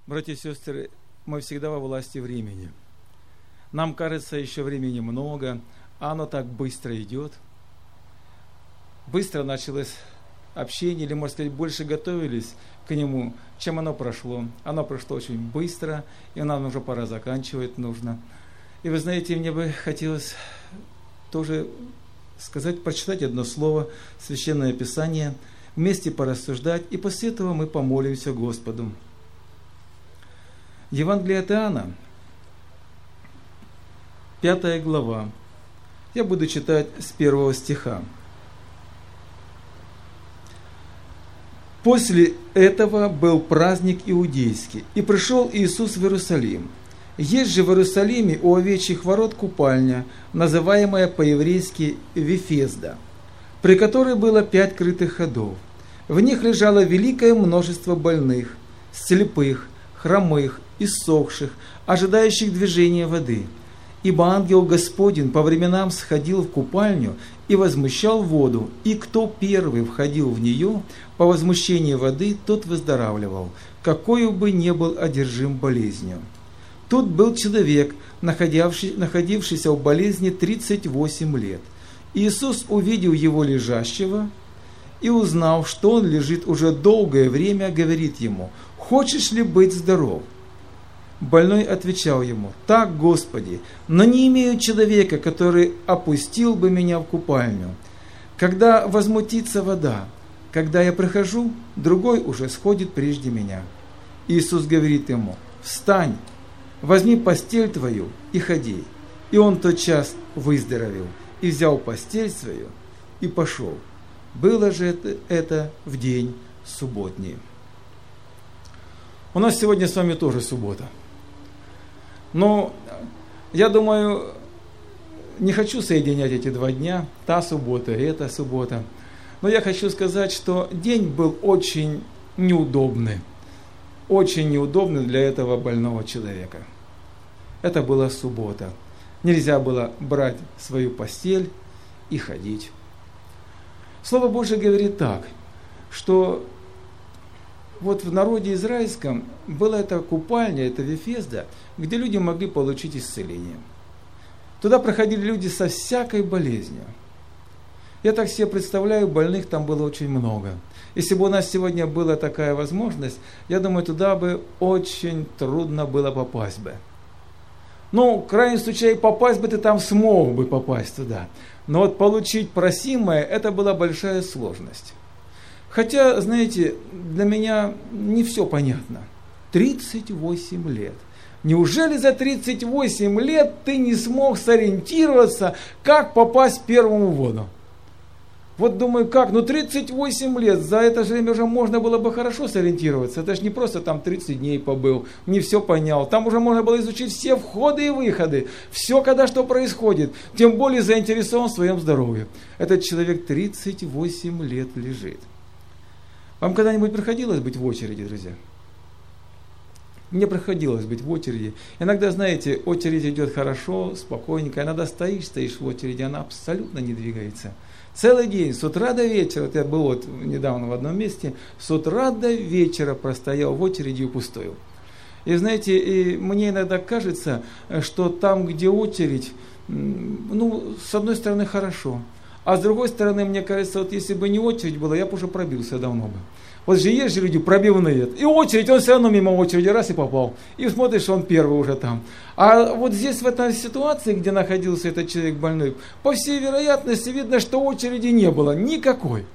Братья и сестры, мы всегда во власти времени. Нам кажется, еще времени много, а оно так быстро идет. Быстро началось общение, или, можно сказать, больше готовились к нему, чем оно прошло. Оно прошло очень быстро, и нам уже пора заканчивать нужно. И вы знаете, мне бы хотелось тоже сказать, прочитать одно слово, Священное Писание, вместе порассуждать, и после этого мы помолимся Господу. Евангелие от Иоанна, 5 глава. Я буду читать с 1 стиха. «После этого был праздник иудейский, и пришел Иисус в Иерусалим. Есть же в Иерусалиме у овечьих ворот купальня, называемая по-еврейски Вифезда, при которой было 5 крытых ходов. В них лежало великое множество больных, слепых, хромых, иссохших, ожидающих движения воды. Ибо ангел Господень по временам сходил в купальню и возмущал воду, и кто первый входил в нее, по возмущении воды, тот выздоравливал, какой бы ни был одержим болезнью. Тут был человек, находившийся в болезни 38 лет. Иисус увидел его лежащего и, узнав, что он лежит уже долгое время, говорит ему: «Хочешь ли быть здоров?» Больной отвечал ему: «Так, Господи, но не имею человека, который опустил бы меня в купальню. Когда возмутится вода, когда я прихожу, другой уже сходит прежде меня». Иисус говорит ему: «Встань, возьми постель твою и ходи». И он тотчас выздоровел, и взял постель свою, и пошел. Было же это в день субботний. У нас сегодня с вами тоже суббота. Но я думаю, не хочу соединять эти 2 дня, та суббота и эта суббота. Но я хочу сказать, что день был очень неудобный для этого больного человека. Это была суббота. Нельзя было брать свою постель и ходить. Слово Божие говорит так, что вот в народе израильском была эта купальня, эта Вифезда, где люди могли получить исцеление. Туда проходили люди со всякой болезнью. Я так себе представляю, больных там было очень много. Если бы у нас сегодня была такая возможность, я думаю, туда бы очень трудно было попасть бы. Ну, в крайнем случае, попасть бы ты там смог бы попасть туда. Но вот получить просимое, это была большая сложность. Хотя, знаете, для меня не все понятно. 38 лет. Неужели за 38 лет ты не смог сориентироваться, как попасть в первую воду? Вот думаю, как? 38 лет, за это же время уже можно было бы хорошо сориентироваться. Это же не просто там 30 дней побыл, не все понял. Там уже можно было изучить все входы и выходы, все, когда что происходит. Тем более заинтересован в своем здоровье. Этот человек 38 лет лежит. Вам когда-нибудь приходилось быть в очереди, друзья? Мне приходилось быть в очереди. Иногда, знаете, очередь идет хорошо, спокойненько. Иногда стоишь в очереди, она абсолютно не двигается. Целый день, с утра до вечера, вот я был вот недавно в одном месте, с утра до вечера простоял в очереди и пустую. И знаете, и мне иногда кажется, что там, где очередь, с одной стороны хорошо, а с другой стороны, мне кажется, вот если бы не очередь была, я бы уже пробился давно бы. Вот же есть же люди пробивные. И очередь, он все равно мимо очереди раз и попал. И смотришь, он первый уже там. А вот здесь, в этой ситуации, где находился этот человек больной, по всей вероятности видно, что очереди не было никакой.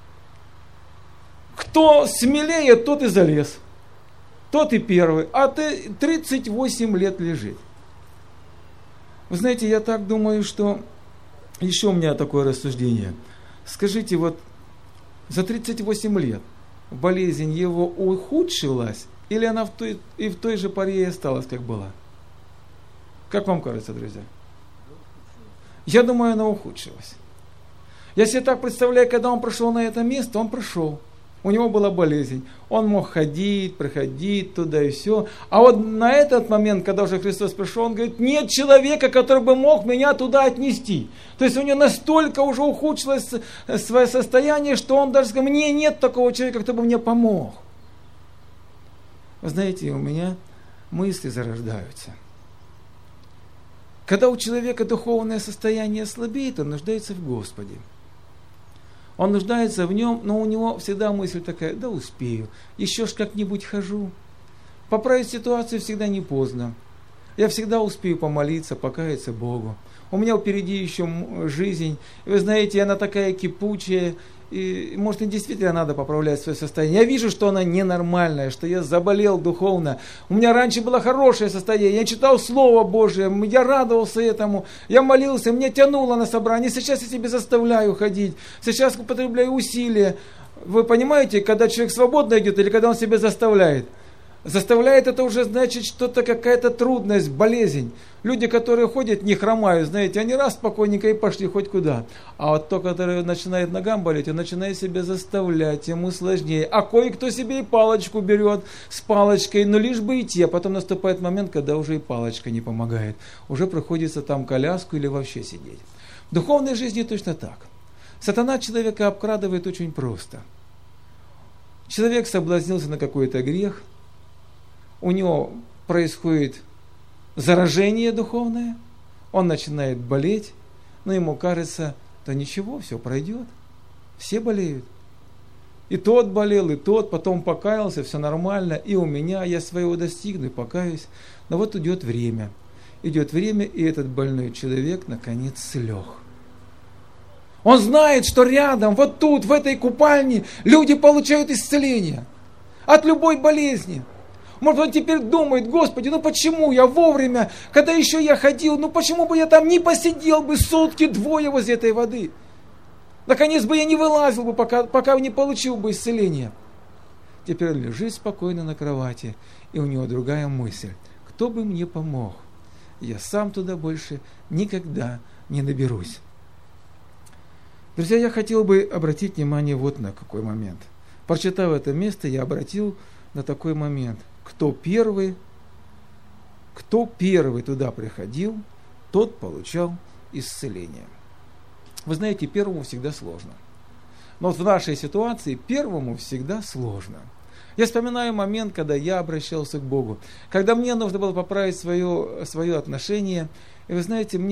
Кто смелее, тот и залез. Тот и первый. А ты 38 лет лежит. Вы знаете, я так думаю, что... Еще у меня такое рассуждение. Скажите, вот за 38 лет болезнь его ухудшилась, или она в той же паре и осталась, как была? Как вам кажется, друзья? Я думаю, она ухудшилась. Я себе так представляю, когда он пришел на это место, он пришел. У него была болезнь. Он мог ходить, проходить туда и все. А вот на этот момент, когда уже Христос пришел, он говорит, нет человека, который бы мог меня туда отнести. То есть у него настолько уже ухудшилось свое состояние, что он даже сказал, мне нет такого человека, кто бы мне помог. Вы знаете, у меня мысли зарождаются. Когда у человека духовное состояние слабеет, он нуждается в Господе. Он нуждается в нем, но у него всегда мысль такая: да успею, еще ж как-нибудь хожу. Поправить ситуацию всегда не поздно. Я всегда успею помолиться, покаяться Богу. У меня впереди еще жизнь. И вы знаете, она такая кипучая. И, может, и действительно надо поправлять свое состояние. Я вижу, что она ненормальная, что я заболел духовно. У меня раньше было хорошее состояние. Я читал Слово Божие, я радовался этому. Я молился, меня тянуло на собрание. Сейчас я себе заставляю ходить. Сейчас употребляю усилия. Вы понимаете, когда человек свободно идет или когда он себя заставляет? Заставляет — это уже значит что-то, какая-то трудность, болезнь. Люди, которые ходят, не хромают, знаете, они раз спокойненько и пошли хоть куда. А вот тот, который начинает ногам болеть, он начинает себя заставлять, ему сложнее. А кое-кто себе и палочку берет с палочкой, но лишь бы идти. А потом наступает момент, когда уже и палочка не помогает. Уже приходится там коляску или вообще сидеть. В духовной жизни точно так. Сатана человека обкрадывает очень просто. Человек соблазнился на какой-то грех, у него происходит заражение духовное, он начинает болеть, но ему кажется, да ничего, все пройдет, все болеют. И тот болел, и тот, потом покаялся, все нормально, и у меня, я своего достигну и покаюсь. Но вот идет время, и этот больной человек наконец слег. Он знает, что рядом, вот тут, в этой купальне, люди получают исцеление от любой болезни. Может, он теперь думает: Господи, ну почему я вовремя, когда еще я ходил, ну почему бы я там не посидел бы сутки, двое возле этой воды? Наконец бы я не вылазил бы, пока не получил бы исцеление. Теперь лежит спокойно на кровати, и у него другая мысль: кто бы мне помог? Я сам туда больше никогда не доберусь. Друзья, я хотел бы обратить внимание вот на какой момент. Прочитав это место, я обратил на такой момент. Кто первый туда приходил, тот получал исцеление. Вы знаете, первому всегда сложно. Но вот в нашей ситуации первому всегда сложно. Я вспоминаю момент, когда я обращался к Богу, когда мне нужно было поправить свое отношение. И вы знаете,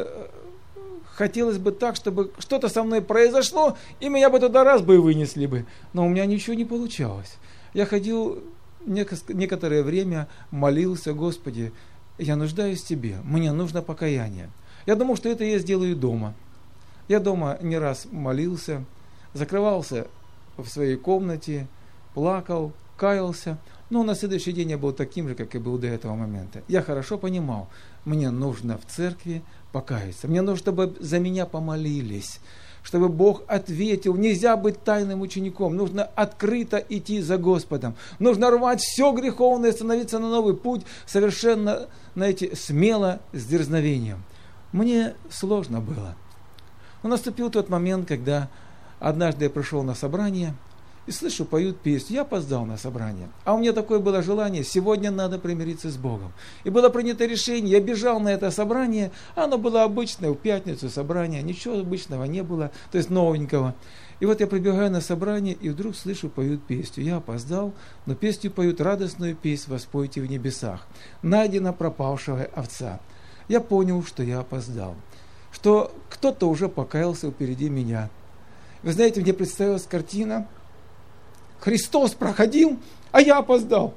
хотелось бы так, чтобы что-то со мной произошло, и меня бы туда раз бы и вынесли бы. Но у меня ничего не получалось. Я ходил некоторое время, молился: Господи, я нуждаюсь в Тебе, мне нужно покаяние. Я думал, что это я сделаю дома. Я дома не раз молился, закрывался в своей комнате, плакал, каялся. Но на следующий день я был таким же, как и был до этого момента. Я хорошо понимал, мне нужно в церкви покаяться. Мне нужно, чтобы за меня помолились, чтобы Бог ответил. Нельзя быть тайным учеником. Нужно открыто идти за Господом. Нужно рвать все греховное, становиться на новый путь совершенно, знаете, смело, с дерзновением. Мне сложно было. Но наступил тот момент, когда однажды я пришел на собрание и слышу, поют песню. Я опоздал на собрание. А у меня такое было желание: сегодня надо примириться с Богом. И было принято решение, я бежал на это собрание. Оно было обычное, в пятницу собрание, ничего обычного не было, то есть новенького. И вот я прибегаю на собрание, и вдруг слышу, поют песню. Я опоздал, но песню поют: радостную песнь воспойте в небесах. Найдена пропавшая овца. Я понял, что я опоздал, что кто-то уже покаялся впереди меня. Вы знаете, мне представилась картина: Христос проходил, а я опоздал.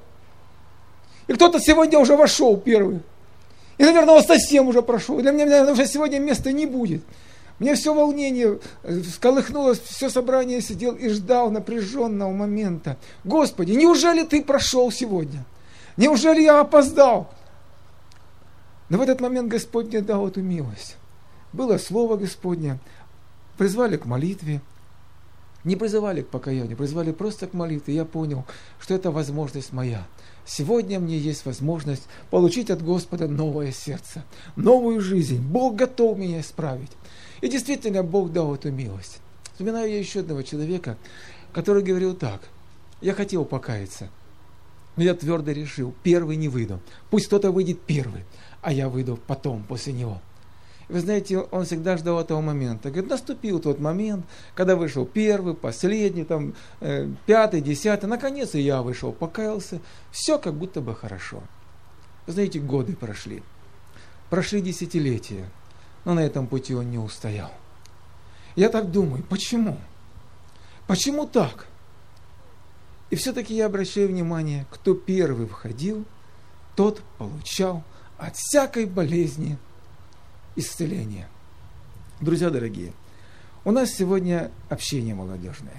И кто-то сегодня уже вошел первый. И, наверное, он совсем уже прошел. Для меня, наверное, уже сегодня места не будет. Мне все волнение всколыхнулось, все собрание сидел и ждал напряженного момента. Господи, неужели Ты прошел сегодня? Неужели я опоздал? Но в этот момент Господь мне дал эту милость. Было Слово Господне, призвали к молитве. Не призывали к покаянию, призывали просто к молитве. Я понял, что это возможность моя. Сегодня мне есть возможность получить от Господа новое сердце, новую жизнь. Бог готов меня исправить. И действительно, Бог дал эту милость. Вспоминаю я еще одного человека, который говорил так: я хотел покаяться, но я твердо решил, первый не выйду. Пусть кто-то выйдет первый, а я выйду потом, после него. Вы знаете, он всегда ждал этого момента. Говорит, наступил тот момент, когда вышел первый, последний, там, 5-й, 10-й. Наконец и я вышел, покаялся. Все как будто бы хорошо. Вы знаете, годы прошли. Прошли десятилетия. Но на этом пути он не устоял. Я так думаю, почему? Почему так? И все-таки я обращаю внимание, кто первый входил, тот получал от всякой болезни исцеление. Друзья дорогие, у нас сегодня общение молодежное.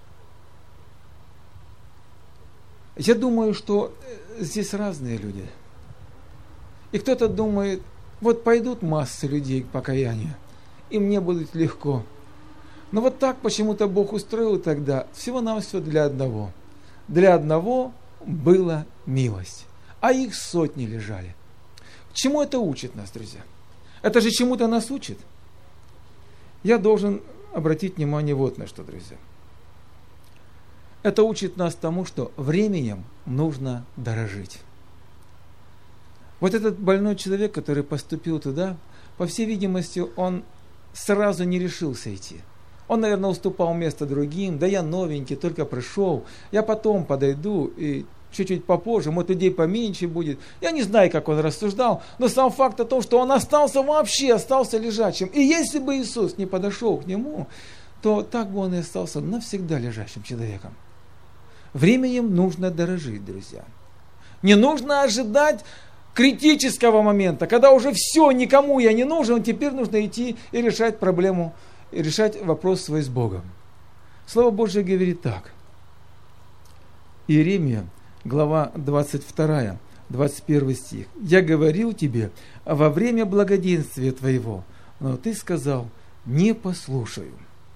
Я думаю, что здесь разные люди. И кто-то думает, вот пойдут массы людей к покаянию, и мне будет легко. Но вот так почему-то Бог устроил тогда всего-навсего для одного. Для одного была милость, а их сотни лежали. Чему это учит нас, друзья? Это же чему-то нас учит. Я должен обратить внимание вот на что, друзья. Это учит нас тому, что временем нужно дорожить. Вот этот больной человек, который поступил туда, по всей видимости, он сразу не решился идти. Он, наверное, уступал место другим. Да я новенький, только пришел. Я потом подойду и чуть-чуть попозже, может, людей поменьше будет. Я не знаю, как он рассуждал, но сам факт о том, что он остался лежачим. И если бы Иисус не подошел к нему, то так бы он и остался навсегда лежащим человеком. Временем нужно дорожить, друзья. Не нужно ожидать критического момента, когда уже все, никому я не нужен, теперь нужно идти и решать проблему, и решать вопрос свой с Богом. Слово Божье говорит так. Иеремия, глава 22, 21 стих. «Я говорил тебе во время благоденствия твоего, но ты сказал, не послушаю».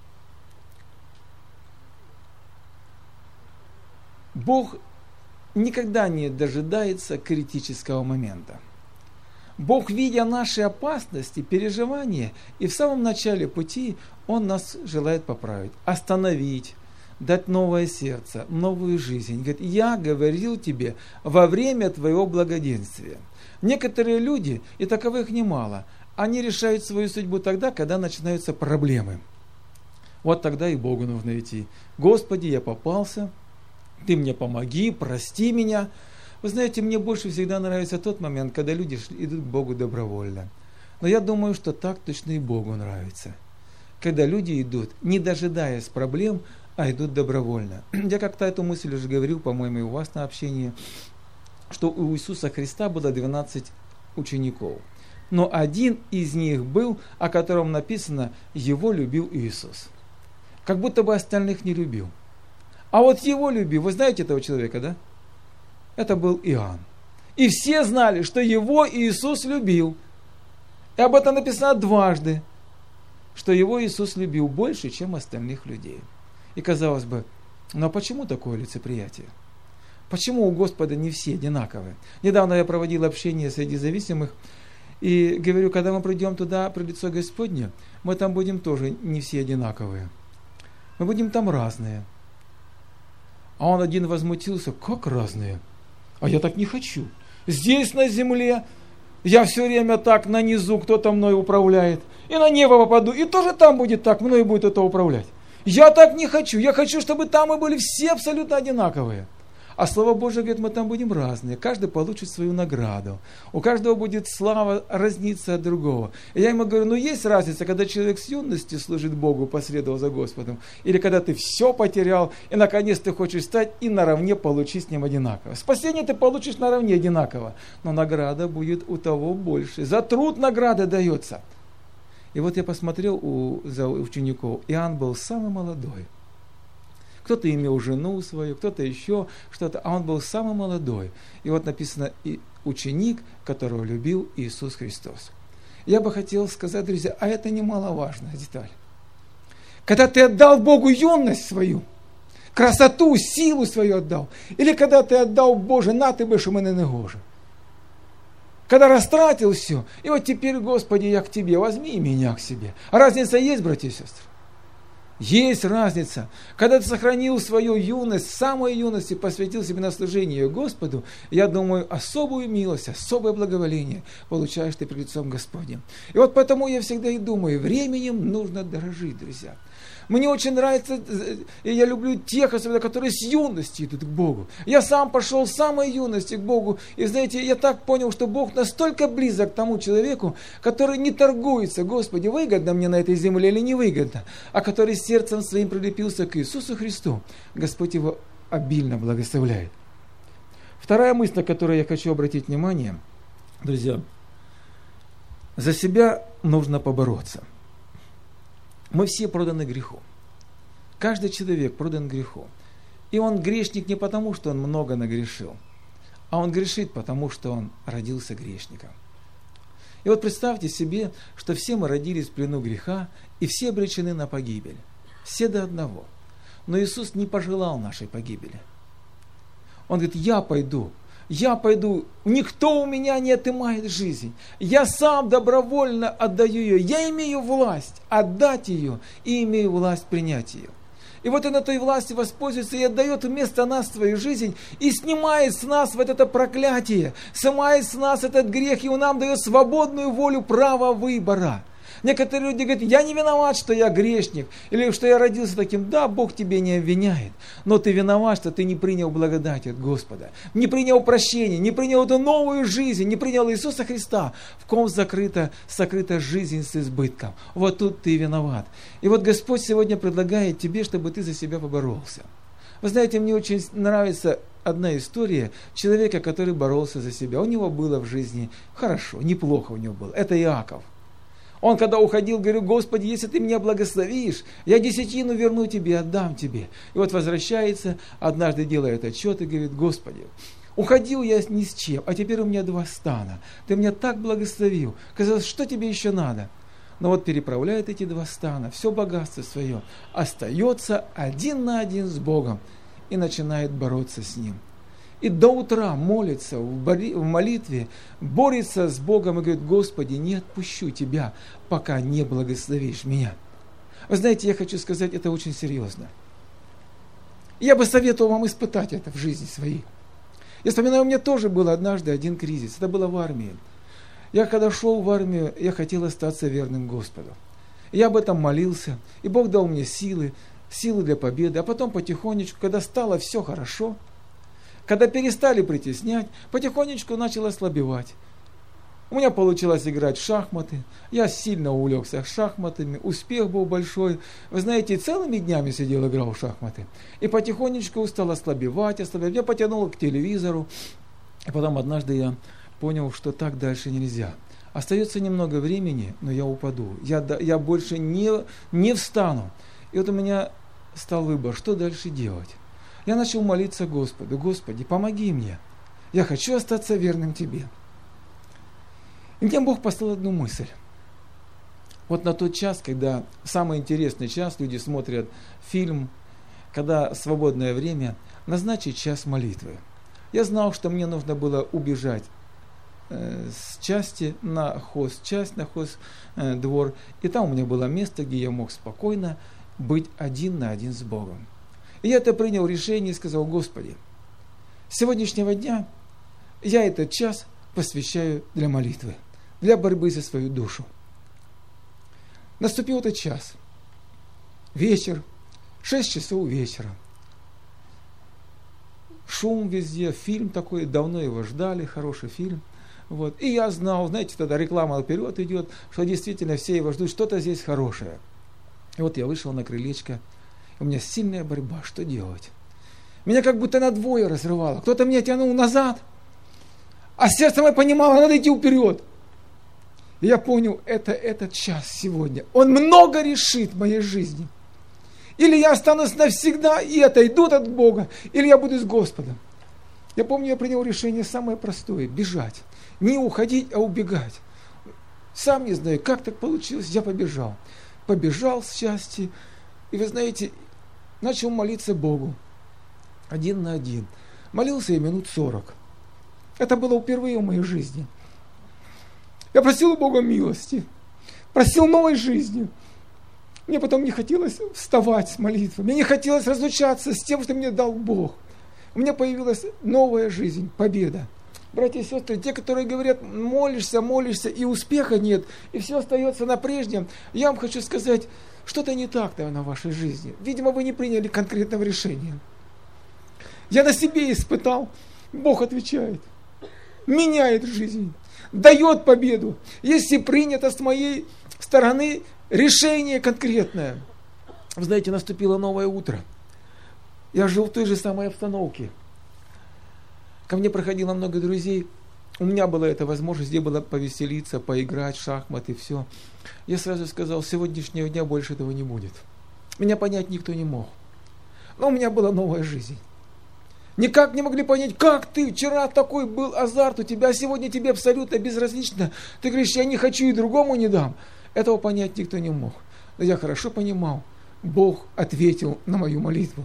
Бог никогда не дожидается критического момента. Бог, видя наши опасности, переживания, и в самом начале пути Он нас желает поправить, остановить, дать новое сердце, новую жизнь. Говорит, я говорил тебе во время твоего благоденствия. Некоторые люди, и таковых немало, они решают свою судьбу тогда, когда начинаются проблемы. Вот тогда и Богу нужно идти. Господи, я попался, Ты мне помоги, прости меня. Вы знаете, мне больше всегда нравится тот момент, когда люди идут к Богу добровольно. Но я думаю, что так точно и Богу нравится. Когда люди идут, не дожидаясь проблем, а идут добровольно. Я как-то эту мысль уже говорил, по-моему, и у вас на общении, что у Иисуса Христа было 12 учеников. Но один из них был, о котором написано, его любил Иисус. Как будто бы остальных не любил. А вот его любил, вы знаете этого человека, да? Это был Иоанн. И все знали, что его Иисус любил. И об этом написано дважды, что его Иисус любил больше, чем остальных людей. И казалось бы, ну а почему такое лицеприятие? Почему у Господа не все одинаковые? Недавно я проводил общение среди зависимых, и говорю, когда мы придем туда, при лицо Господне, мы там будем тоже не все одинаковые. Мы будем там разные. А он один возмутился, как разные? А я так не хочу. Здесь на земле я все время так на низу, кто-то мной управляет. И на небо попаду, и тоже там будет так, мной будет это управлять. Я так не хочу. Я хочу, чтобы там мы были все абсолютно одинаковые. А Слово Божие говорит, мы там будем разные. Каждый получит свою награду. У каждого будет слава разниться от другого. И я ему говорю, ну есть разница, когда человек с юности служит Богу, последовал за Господом, или когда ты все потерял, и наконец ты хочешь стать и наравне получить с ним одинаково. Спасение ты получишь наравне одинаково, но награда будет у того больше. За труд награда дается. И вот я посмотрел за учеников, Иоанн был самый молодой. Кто-то имел жену свою, кто-то еще что-то, а он был самый молодой. И вот написано, и ученик, которого любил Иисус Христос. Я бы хотел сказать, друзья, а это немаловажная деталь. Когда ты отдал Богу юность свою, красоту, силу свою отдал, или когда ты отдал Боже, на ты будешь у меня не гоже. Когда растратил все, и вот теперь, Господи, я к Тебе, возьми меня к себе. А разница есть, братья и сестры? Есть разница. Когда ты сохранил свою юность, с самой юности посвятил себе на служение Господу, я думаю, особую милость, особое благоволение получаешь ты перед лицом Господним. И вот поэтому я всегда и думаю, временем нужно дорожить, друзья. Мне очень нравится, и я люблю тех, особенно, которые с юности идут к Богу. Я сам пошел с самой юности к Богу, и знаете, я так понял, что Бог настолько близок к тому человеку, который не торгуется, Господи, выгодно мне на этой земле или не выгодно, а который сердцем своим прилепился к Иисусу Христу. Господь его обильно благословляет. Вторая мысль, на которую я хочу обратить внимание, друзья, за себя нужно побороться. Мы все проданы греху. Каждый человек продан греху. И он грешник не потому, что он много нагрешил, а он грешит, потому что он родился грешником. И вот представьте себе, что все мы родились в плену греха, и все обречены на погибель. Все до одного. Но Иисус не пожелал нашей погибели. Он говорит, я пойду, никто у меня не отымает жизнь. Я сам добровольно отдаю ее. Я имею власть отдать ее и имею власть принять ее. И вот он этой властью воспользуется и отдает вместо нас свою жизнь и снимает с нас вот это проклятие, снимает с нас этот грех, и он нам дает свободную волю, право выбора. Некоторые люди говорят, я не виноват, что я грешник, или что я родился таким. Да, Бог тебе не обвиняет, но ты виноват, что ты не принял благодать от Господа, не принял прощения, не принял эту новую жизнь, не принял Иисуса Христа, в ком сокрыта жизнь с избытком. Вот тут ты виноват. И вот Господь сегодня предлагает тебе, чтобы ты за себя поборолся. Вы знаете, мне очень нравится одна история человека, который боролся за себя. У него было в жизни хорошо, неплохо у него было. Это Иаков. Он когда уходил, говорил, Господи, если ты меня благословишь, я десятину верну тебе, отдам тебе. И вот возвращается, однажды делает отчет и говорит, Господи, уходил я ни с чем, а теперь у меня 2 стана. Ты меня так благословил. Казалось, что тебе еще надо? Но вот переправляет эти 2 стана, все богатство свое, остается один на один с Богом и начинает бороться с Ним. И до утра молится в молитве, борется с Богом и говорит, Господи, не отпущу Тебя, пока не благословишь меня. Вы знаете, я хочу сказать, это очень серьезно. Я бы советовал вам испытать это в жизни своей. Я вспоминаю, у меня тоже был однажды один кризис, это было в армии. Я когда шел в армию, я хотел остаться верным Господу. Я об этом молился, и Бог дал мне силы для победы, а потом потихонечку, когда стало все хорошо, когда перестали притеснять, потихонечку начал ослабевать. У меня получилось играть в шахматы, я сильно увлекся шахматами, успех был большой. Вы знаете, целыми днями сидел, играл в шахматы. И потихонечку стал ослабевать. Я потянул к телевизору. И потом однажды я понял, что так дальше нельзя. Остается немного времени, но я упаду. Я больше не встану. И вот у меня стал выбор, что дальше делать. Я начал молиться Господу, Господи, помоги мне. Я хочу остаться верным Тебе. И мне Бог послал одну мысль. Вот на тот час, когда самый интересный час, люди смотрят фильм, когда свободное время, назначить час молитвы. Я знал, что мне нужно было убежать с части на хозчасть, на хоздвор. И там у меня было место, где я мог спокойно быть один на один с Богом. И я это принял решение и сказал, Господи, с сегодняшнего дня я этот час посвящаю для молитвы, для борьбы за свою душу. Наступил этот час. Вечер, 6 часов вечера. Шум везде, фильм такой, давно его ждали, хороший фильм. Вот. И я знал, знаете, тогда реклама вперед идет, что действительно все его ждут, что-то здесь хорошее. И вот я вышел на крылечко. У меня сильная борьба, что делать? Меня как будто на двое разрывало. Кто-то меня тянул назад, а сердцем я понимал, надо идти вперед. И я понял, это этот час сегодня. Он много решит в моей жизни. Или я останусь навсегда и отойду от Бога, или я буду с Господом. Я помню, я принял решение самое простое, бежать. Не уходить, а убегать. Сам не знаю, как так получилось, я побежал. Побежал с счастья, и вы знаете, начал молиться Богу. Один на один. Молился я минут 40. Это было впервые в моей жизни. Я просил у Бога милости. Просил новой жизни. Мне потом не хотелось вставать с молитвы. Мне не хотелось разлучаться с тем, что мне дал Бог. У меня появилась новая жизнь, победа. Братья и сестры, те, которые говорят, молишься, и успеха нет, и все остается на прежнем, я вам хочу сказать, что-то не так, наверное, в вашей жизни. Видимо, вы не приняли конкретного решения. Я на себе испытал, Бог отвечает, меняет жизнь, дает победу, если принято с моей стороны решение конкретное. Вы знаете, наступило новое утро. Я жил в той же самой обстановке. Ко мне проходило много друзей. У меня была эта возможность, где было повеселиться, поиграть в шахматы, все. Я сразу сказал, с сегодняшнего дня больше этого не будет. Меня понять никто не мог. Но у меня была новая жизнь. Никак не могли понять, как ты, вчера такой был азарт у тебя, а сегодня тебе абсолютно безразлично. Ты говоришь, я не хочу и другому не дам. Этого понять никто не мог. Но я хорошо понимал, Бог ответил на мою молитву.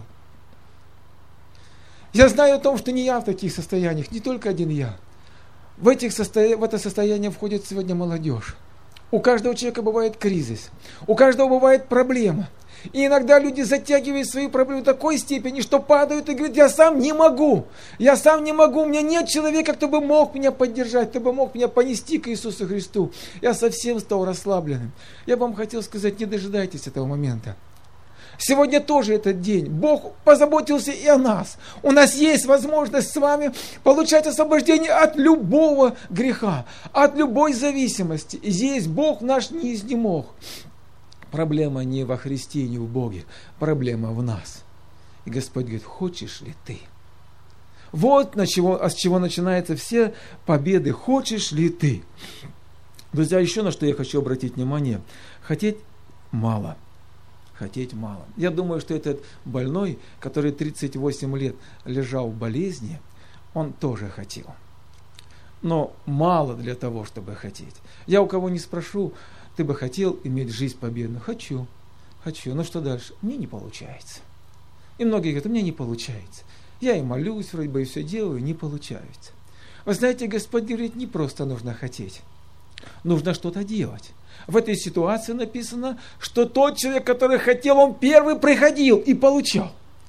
Я знаю о том, что не я в таких состояниях, не только один я. В это состояние входит сегодня молодежь. У каждого человека бывает кризис, у каждого бывает проблема. И иногда люди затягивают свои проблемы до такой степени, что падают и говорят, я сам не могу, у меня нет человека, кто бы мог меня поддержать, кто бы мог меня понести к Иисусу Христу. Я совсем стал расслабленным. Я бы вам хотел сказать, не дожидайтесь этого момента. Сегодня тоже этот день. Бог позаботился и о нас. У нас есть возможность с вами получать освобождение от любого греха, от любой зависимости. И здесь Бог наш не изнемог. Проблема не во Христе, не в Боге. Проблема в нас. И Господь говорит, хочешь ли ты? Вот с чего начинаются все победы. Хочешь ли ты? Друзья, еще на что я хочу обратить внимание. Хотеть мало. Хотеть мало. Я думаю, что этот больной, который 38 лет лежал в болезни, он тоже хотел. Но мало для того, чтобы хотеть. Я у кого не спрошу, ты бы хотел иметь жизнь победную? Хочу. Ну что дальше? Мне не получается. И многие говорят, у меня не получается. Я и молюсь, вроде бы и все делаю, не получается. Вы знаете, Господь говорит, не просто нужно хотеть. Нужно что-то делать. В этой ситуации написано, что тот человек, который хотел, он первый приходил и получал.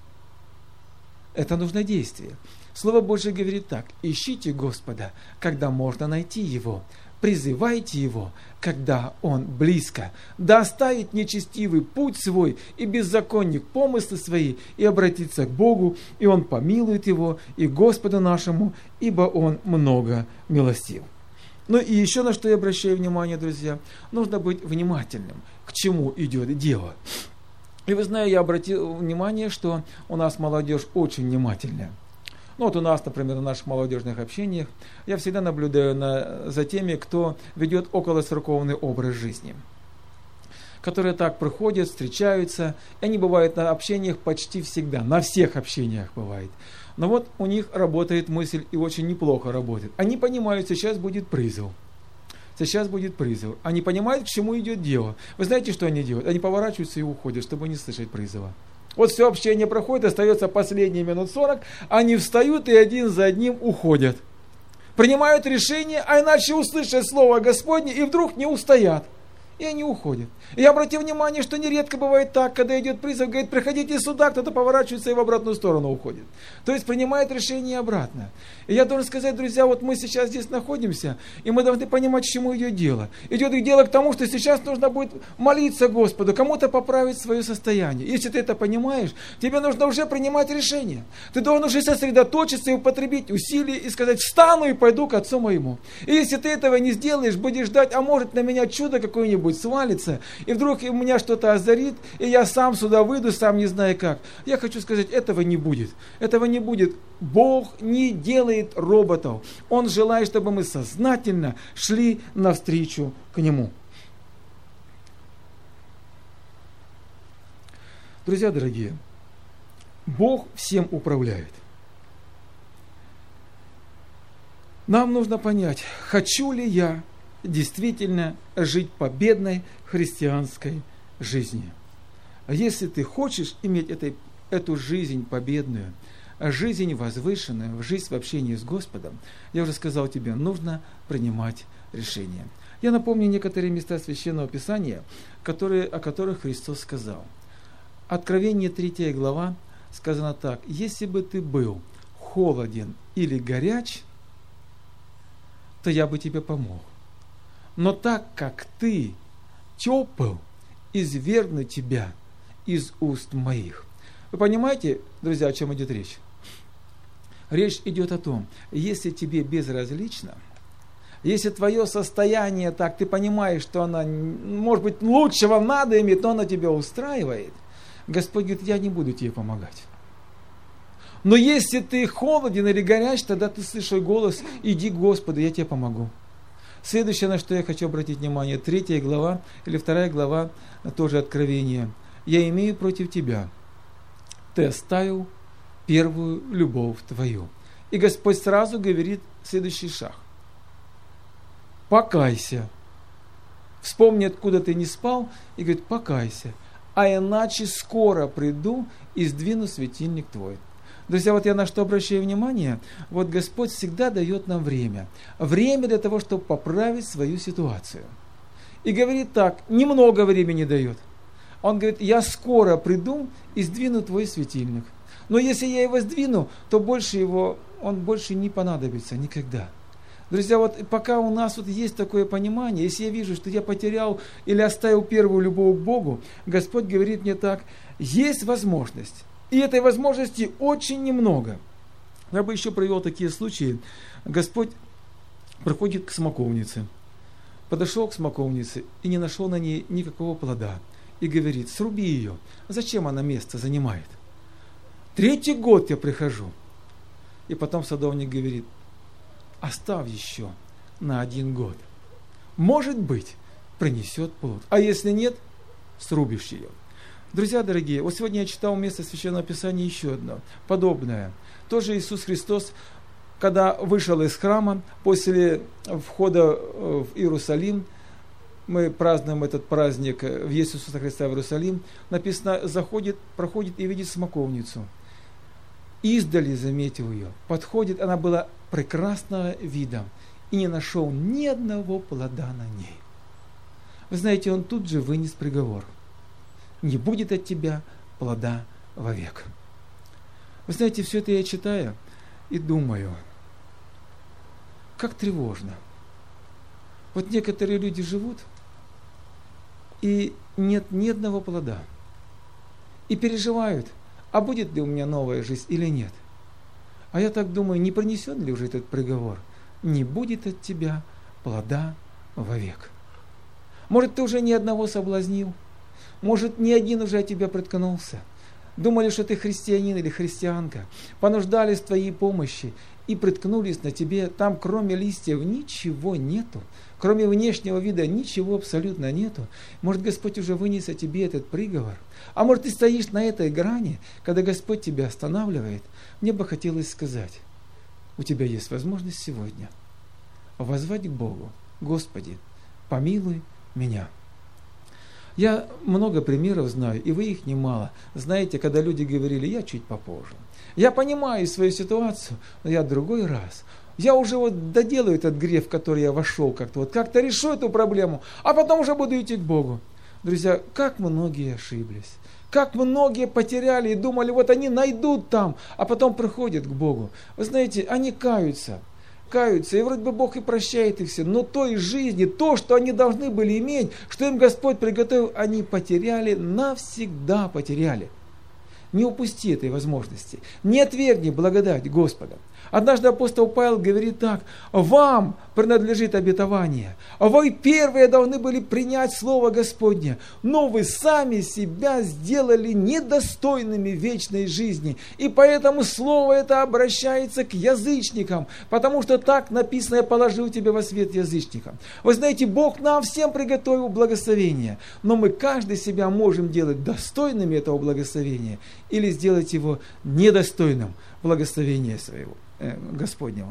Это нужно действие. Слово Божье говорит так. Ищите Господа, когда можно найти Его. Призывайте Его, когда Он близко. Да оставит нечестивый путь свой и беззаконник помыслы свои, и обратиться к Богу, и Он помилует его, и Господу нашему, ибо Он много милостив. Ну и еще на что я обращаю внимание, друзья, нужно быть внимательным, к чему идет дело. И вы знаете, я обратил внимание, что у нас молодежь очень внимательная. Ну вот у нас, например, в наших молодежных общениях, я всегда наблюдаю за теми, кто ведет околоцерковный образ жизни. Которые так приходят, встречаются, и они бывают на общениях почти всегда, на всех общениях бывает. Но вот у них работает мысль, и очень неплохо работает. Они понимают, сейчас будет призыв. Они понимают, к чему идет дело. Вы знаете, что они делают? Они поворачиваются и уходят, чтобы не слышать призыва. Вот все общение проходит, остается последние минут 40, они встают и один за одним уходят. Принимают решение, а иначе услышат слово Господне и вдруг не устоят. И они уходят. И я обратил внимание, что нередко бывает так, когда идет призыв, говорит, приходите сюда, кто-то поворачивается и в обратную сторону уходит. То есть принимает решение обратно. И я должен сказать, друзья, вот мы сейчас здесь находимся, и мы должны понимать, к чему идет дело. Идет дело к тому, что сейчас нужно будет молиться Господу, кому-то поправить свое состояние. Если ты это понимаешь, тебе нужно уже принимать решение. Ты должен уже сосредоточиться и употребить усилия и сказать, встану и пойду к Отцу моему. И если ты этого не сделаешь, будешь ждать, а может на меня чудо какое-нибудь свалится, и вдруг у меня что-то озарит, и я сам сюда выйду, сам не знаю как. Я хочу сказать, этого не будет. Этого не будет. Бог не делает роботов. Он желает, чтобы мы сознательно шли навстречу к Нему. Друзья дорогие, Бог всем управляет. Нам нужно понять, хочу ли я действительно жить победной христианской жизнью. А если ты хочешь иметь эту жизнь победную, жизнь возвышенную, жизнь в общении с Господом, я уже сказал тебе, нужно принимать решение. Я напомню некоторые места Священного Писания, о которых Христос сказал. Откровение 3 глава сказано так: «Если бы ты был холоден или горяч, то я бы тебе помог. Но так как ты тепл, извергну тебя из уст моих». Вы понимаете, друзья, о чем идет речь? Речь идет о том, если тебе безразлично, если твое состояние так, ты понимаешь, что оно, может быть, лучшего надо иметь, но оно тебя устраивает, Господь говорит: я не буду тебе помогать. Но если ты холоден или горяч, тогда ты слышишь голос: иди к Господу, я тебе помогу. Следующее, на что я хочу обратить внимание, 3 глава или 2 глава, тоже Откровение. «Я имею против тебя, ты оставил первую любовь твою». И Господь сразу говорит следующий шаг: покайся. Вспомни, откуда ты не спал, и говорит: покайся, а иначе скоро приду и сдвину светильник твой. Друзья, вот я на что обращаю внимание, вот Господь всегда дает нам время. Время для того, чтобы поправить свою ситуацию. И говорит так, немного времени дает. Он говорит: я скоро приду и сдвину твой светильник. Но если я его сдвину, то он больше не понадобится никогда. Друзья, вот пока у нас вот есть такое понимание, если я вижу, что я потерял или оставил первую любовь к Богу, Господь говорит мне так: есть возможность. И этой возможности очень немного. Я бы еще привел такие случаи. Господь приходит к смоковнице. Подошел к смоковнице и не нашел на ней никакого плода. И говорит: сруби ее. Зачем она место занимает? 3-й год я прихожу. И потом садовник говорит: оставь еще на 1 год. Может быть, принесет плод. А если нет, срубишь ее. Друзья дорогие, вот сегодня я читал место Священного Писания еще одно, подобное. Тоже Иисус Христос, когда вышел из храма, после входа в Иерусалим, мы празднуем этот праздник в Иисуса Христа в Иерусалим, написано: проходит и видит смоковницу. Издали заметил ее, подходит, она была прекрасного вида, и не нашел ни одного плода на ней. Вы знаете, он тут же вынес приговор: не будет от тебя плода вовек. Вы знаете, все это я читаю и думаю, как тревожно. Вот некоторые люди живут, и нет ни одного плода. И переживают, а будет ли у меня новая жизнь или нет. А я так думаю, не принесет ли уже этот приговор? Не будет от тебя плода вовек. Может, ты уже ни одного соблазнил? Может, ни один уже от тебя приткнулся? Думали, что ты христианин или христианка, понуждались в твоей помощи и приткнулись на тебе. Там, кроме листьев, ничего нету. Кроме внешнего вида ничего абсолютно нету. Может, Господь уже вынес о тебе этот приговор? А может, ты стоишь на этой грани, когда Господь тебя останавливает? Мне бы хотелось сказать: у тебя есть возможность сегодня воззвать к Богу: Господи, помилуй меня. Я много примеров знаю, и вы их немало. Знаете, когда люди говорили: я чуть попозже. Я понимаю свою ситуацию, но я другой раз. Я уже вот доделаю этот грех, в который я вошел, как-то решу эту проблему, а потом уже буду идти к Богу. Друзья, как многие ошиблись. Как многие потеряли и думали, вот они найдут там, а потом приходят к Богу. Вы знаете, они каются, и вроде бы Бог и прощает их все, но той жизни, то, что они должны были иметь, что им Господь приготовил, они потеряли, навсегда потеряли. Не упусти этой возможности, не отвергни благодать Господа. Однажды апостол Павел говорит так: вам принадлежит обетование, вы первые должны были принять Слово Господне, но вы сами себя сделали недостойными вечной жизни, и поэтому Слово это обращается к язычникам, потому что так написано: я положил тебя во свет язычникам. Вы знаете, Бог нам всем приготовил благословение, но мы каждый себя можем делать достойными этого благословения или сделать его недостойным благословения своего Господнего.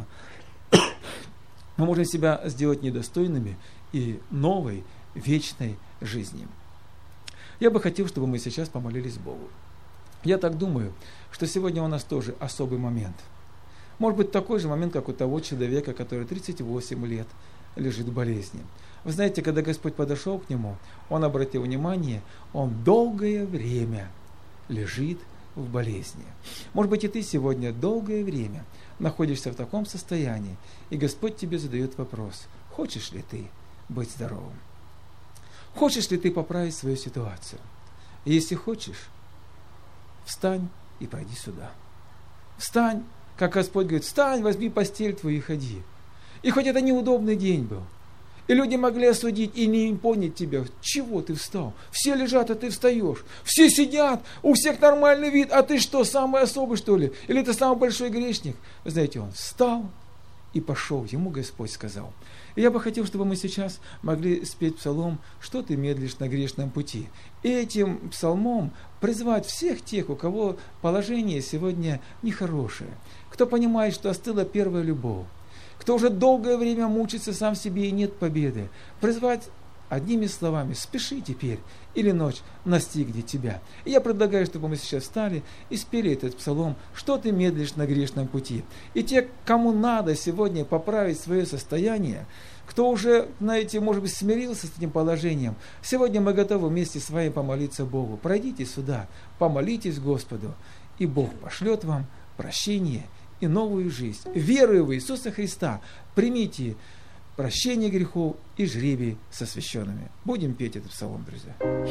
Мы можем себя сделать недостойными и новой вечной жизни. Я бы хотел, чтобы мы сейчас помолились Богу. Я так думаю, что сегодня у нас тоже особый момент. Может быть, такой же момент, как у того человека, который 38 лет лежит в болезни. Вы знаете, когда Господь подошел к нему, он обратил внимание, он долгое время лежит в болезни. Может быть, и ты сегодня долгое время находишься в таком состоянии, и Господь тебе задает вопрос: хочешь ли ты быть здоровым? Хочешь ли ты поправить свою ситуацию? И если хочешь, встань и пойди сюда. Встань, как Господь говорит, встань, возьми постель твою и ходи. И хоть это неудобный день был, и люди могли осудить и не понять тебя, чего ты встал? Все лежат, а ты встаешь. Все сидят, у всех нормальный вид, а ты что, самый особый, что ли? Или ты самый большой грешник? Вы знаете, он встал и пошел, ему Господь сказал. И я бы хотел, чтобы мы сейчас могли спеть псалом «Что ты медлишь на грешном пути?» И этим псалмом призвать всех тех, у кого положение сегодня нехорошее, кто понимает, что остыла первая любовь, кто уже долгое время мучится сам в себе и нет победы, призвать одними словами: спеши теперь, или ночь настигнет тебя. И я предлагаю, чтобы мы сейчас встали и спели этот псалом «Что ты медлишь на грешном пути?». И те, кому надо сегодня поправить свое состояние, кто уже, знаете, может быть, смирился с этим положением, сегодня мы готовы вместе с вами помолиться Богу. Пройдите сюда, помолитесь Господу, и Бог пошлет вам прощение и новую жизнь. Веруя в Иисуса Христа, примите прощение грехов и жребий со священными. Будем петь этот псалом, друзья.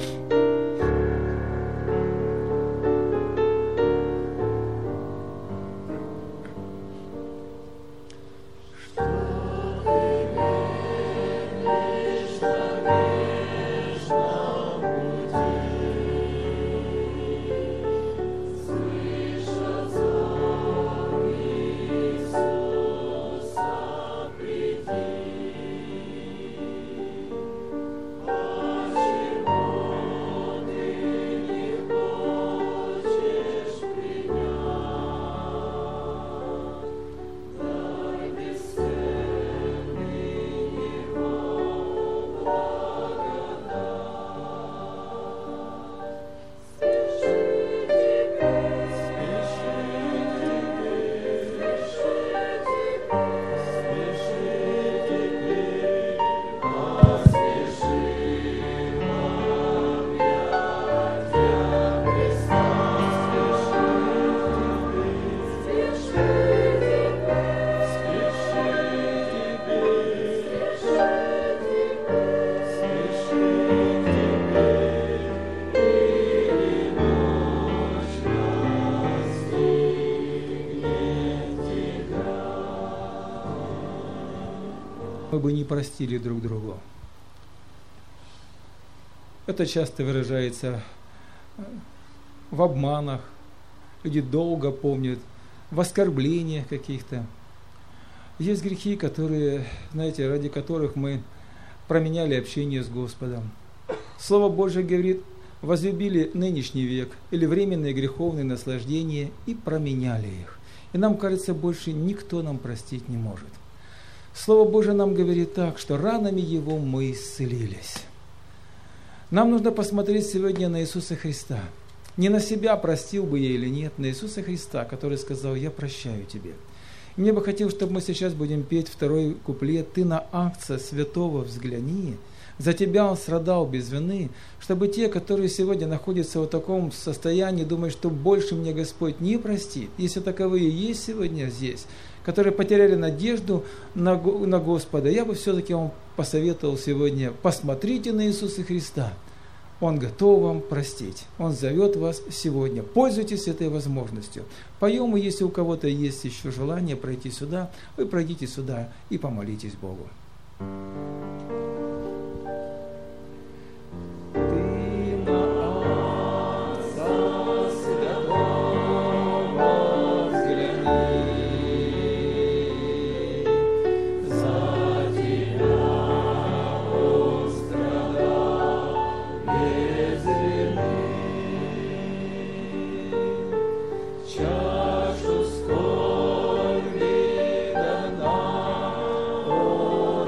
Мы бы не простили друг другу. Это часто выражается в обманах, люди долго помнят, в оскорблениях каких-то. Есть грехи, которые, знаете, ради которых мы променяли общение с Господом. Слово Божье говорит: возлюбили нынешний век или временные греховные наслаждения и променяли их. И нам кажется, больше никто нам простить не может. Слово Божие нам говорит так, что ранами Его мы исцелились. Нам нужно посмотреть сегодня на Иисуса Христа. Не на себя, простил бы я или нет, на Иисуса Христа, который сказал: «Я прощаю тебе». И мне бы хотелось, чтобы мы сейчас будем петь второй куплет: «Ты на акция святого взгляни, за тебя он страдал без вины», чтобы те, которые сегодня находятся в таком состоянии, думают, что больше мне Господь не простит, если таковые есть сегодня здесь, которые потеряли надежду на Господа, я бы все-таки вам посоветовал сегодня: посмотрите на Иисуса Христа. Он готов вам простить. Он зовет вас сегодня. Пользуйтесь этой возможностью. Поем, и если у кого-то есть еще желание пройти сюда, вы пройдите сюда и помолитесь Богу. Чашу скорби дана,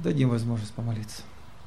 Дадим возможность помолиться.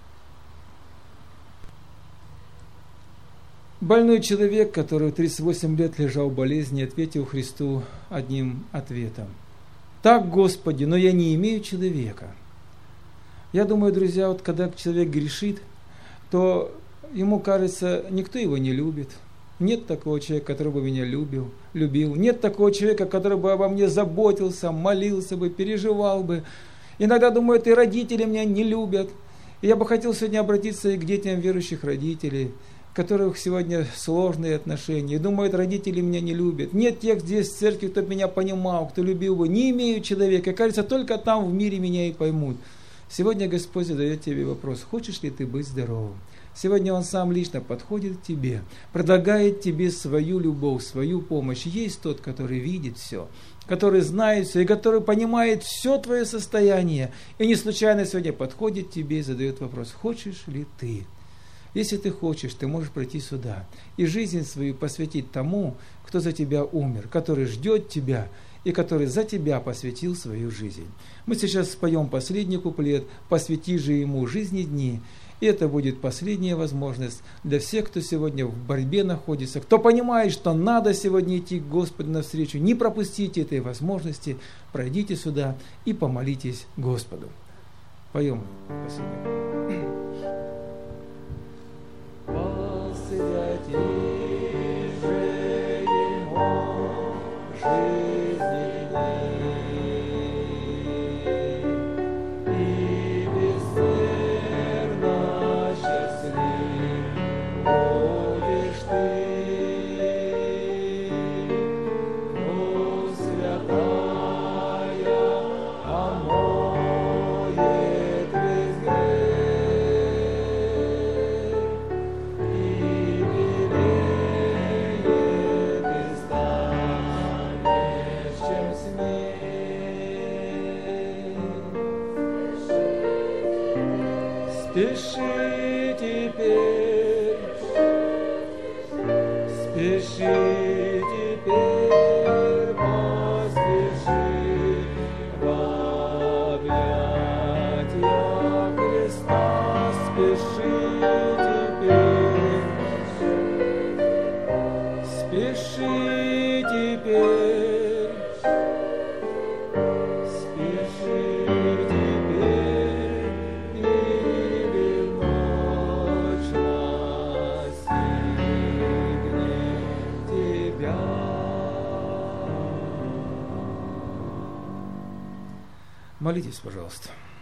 Больной человек, который 38 лет лежал в болезни, ответил Христу одним ответом. Так, Господи, но я не имею человека. Я думаю, друзья, вот когда человек грешит, то ему кажется, никто его не любит. Нет такого человека, который бы меня любил. Нет такого человека, который бы обо мне заботился, молился бы, переживал бы. Иногда думают, и родители меня не любят. И я бы хотел сегодня обратиться и к детям верующих родителей, у которых сегодня сложные отношения. И думают, родители меня не любят. Нет тех здесь в церкви, кто меня понимал, кто любил бы. Не имею человека. Кажется, только там в мире меня и поймут. Сегодня Господь задает тебе вопрос, хочешь ли ты быть здоровым? Сегодня Он сам лично подходит к тебе, предлагает тебе свою любовь, свою помощь. Есть тот, который видит все, который знает все и который понимает все твое состояние. И не случайно сегодня подходит к тебе и задает вопрос, хочешь ли ты? Если ты хочешь, ты можешь прийти сюда и жизнь свою посвятить тому, кто за тебя умер, который ждет тебя и который за тебя посвятил свою жизнь. Мы сейчас споем последний куплет «Посвяти же ему жизни дни». И это будет последняя возможность для всех, кто сегодня в борьбе находится, кто понимает, что надо сегодня идти к Господу навстречу. Не пропустите этой возможности, пройдите сюда и помолитесь Господу. Поем последний. Спеши теперь, спеши теперь, поспеши в объятия Христа, спеши теперь, спеши теперь, спеши теперь, или ночь настигнет тебя. Молитесь, пожалуйста.